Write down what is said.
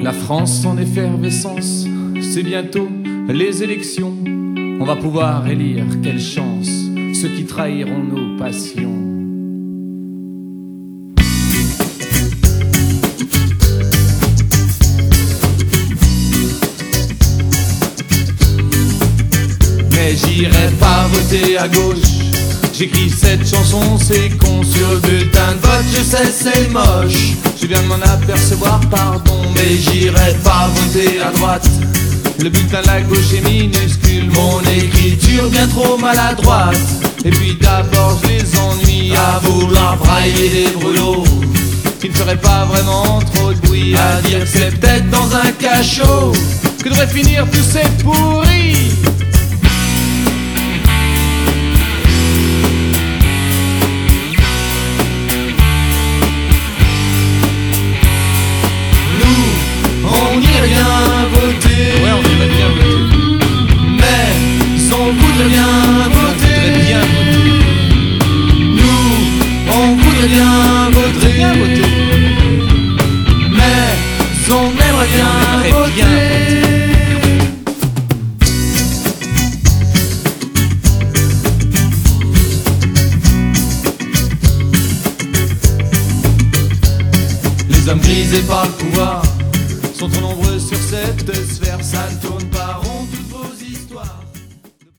La France en effervescence, c'est bientôt les élections. On va pouvoir élire, quelle chance, ceux qui trahiront nos passions. Mais j'irai pas voter à gauche. J'écris cette chanson, c'est con. Sur le bulletin de vote, je sais c'est moche. Je viens de m'en apercevoir, pardon. Mais j'irai pas voter à droite. Le bulletin de la gauche est minuscule. Mon écriture bien trop maladroite. Et puis d'abord je les ennuie à vouloir brailler des brûlots qui ne feraient pas vraiment trop de bruit. À dire que c'est peut-être dans un cachot que devraient finir tous ces pourris. On irait bien voter, ouais, on irait bien voter, mais on voudrait bien voter, nous, on voudrait bien voter, mais on aimerait bien voter. Les hommes grisés par le pouvoir sont trop nombreux sur cette sphère, ça ne tourne